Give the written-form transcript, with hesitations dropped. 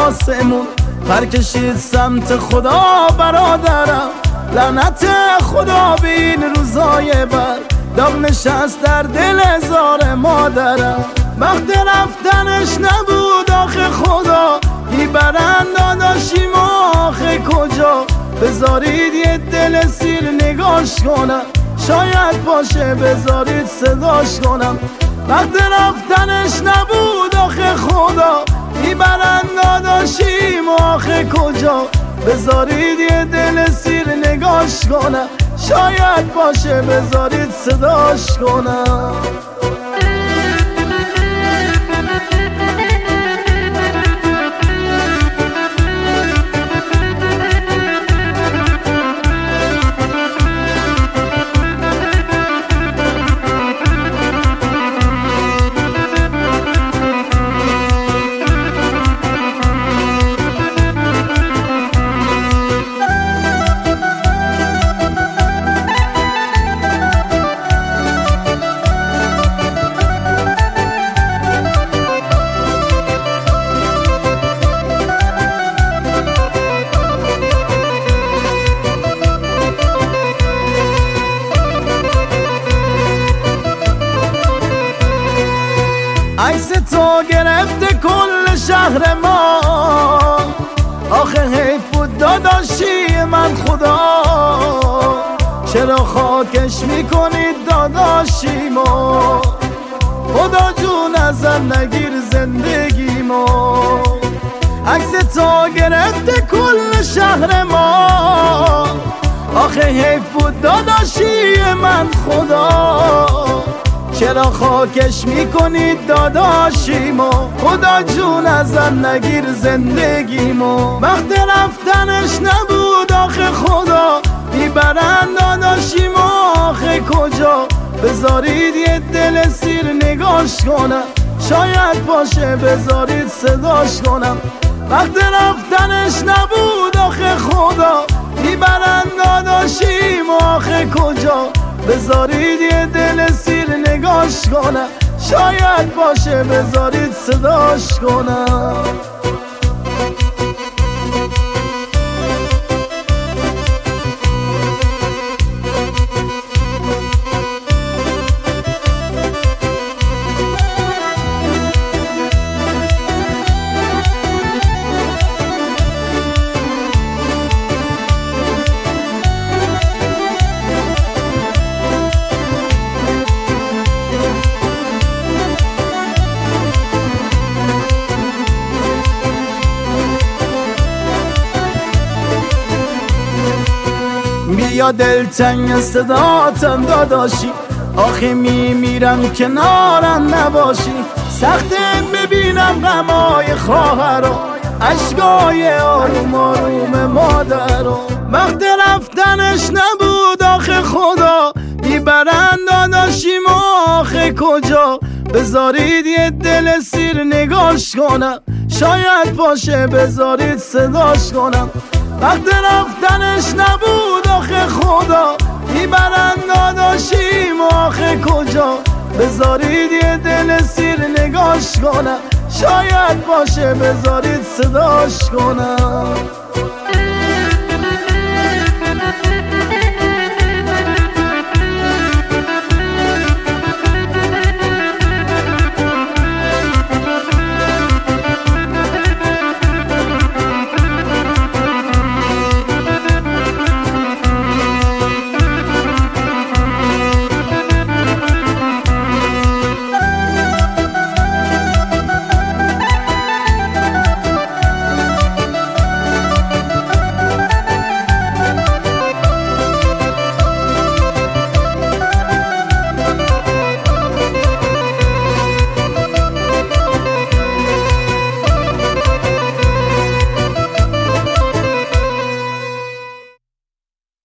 آسمون پر کشید سمت خدا برادرم. لعنت خدا به این روزای بد، داغ نشست در دل هزار مادرم. وقت رفتنش نبود آخه خدا، میبرن داداشیم آخه کجا. بذارید یه دل سیر نگاش کنم، شاید باشه بذارید صداش کنم. وقت رفتنش نبود آخه خدا، میبرن داداشیم آخه کجا. بذارید یه دل سیر نگاش کنم، شاید باشه بذارید صداش کنم. عکس تو گرفته کل شهر ما، آخه حیف بود داداشی من خدا. چرا خاکش میکنید داداشیمو، خدا جون ازم نگیر زندگیمو. عکس تو گرفته کل شهر ما، آخه حیف بود داداشی من خدا. چرا خاکش میکنید داداشیمو، خدا جون ازم نگیر زندگیمو. وقت رفتنش نبود آخه خدا، میبرن داداشیمو آخه کجا. بذارید یه دل سیر نگاش کنم، شاید باشه بذارید صداش کنم. وقت رفتنش نبود آخه خدا، میبرن داداشیمو آخه کجا. بذارید یه دل سیر نگاش کنم، شاید باشه بذارید صداش کنم. بیا دلتنگ صداتم داداشی، آخه میمیرم کنارم نباشی. سخته ببینم غمای خواهرا، اشکای آروم آروم مادرا. وقت رفتنش نبود آخه خدا، میبرن داداشیم آخه کجا. بذارید یه دل سیر نگاش کنم، شاید باشه بذارید صداش کنم. وقت رفتنش نبود آخه خدا، میبرن داداشیم آخه کجا. بذارید یه دل سیر نگاش کنم، شاید باشه بذارید صداش کنم.